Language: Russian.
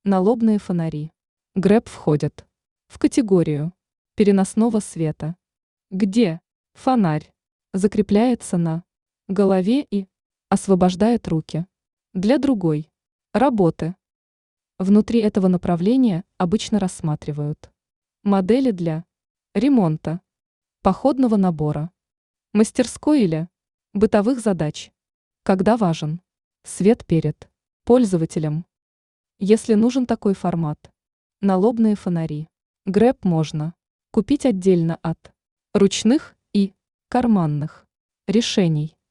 Налобные фонари. ГРЭП входят в категорию переносного света, где фонарь закрепляется на голове и освобождает руки для другой работы. Внутри этого направления обычно рассматривают модели для ремонта, походного набора, мастерской или бытовых задач, когда важен свет перед пользователем. Если нужен такой формат, налобные фонари ГРЭП можно купить отдельно от ручных и карманных решений.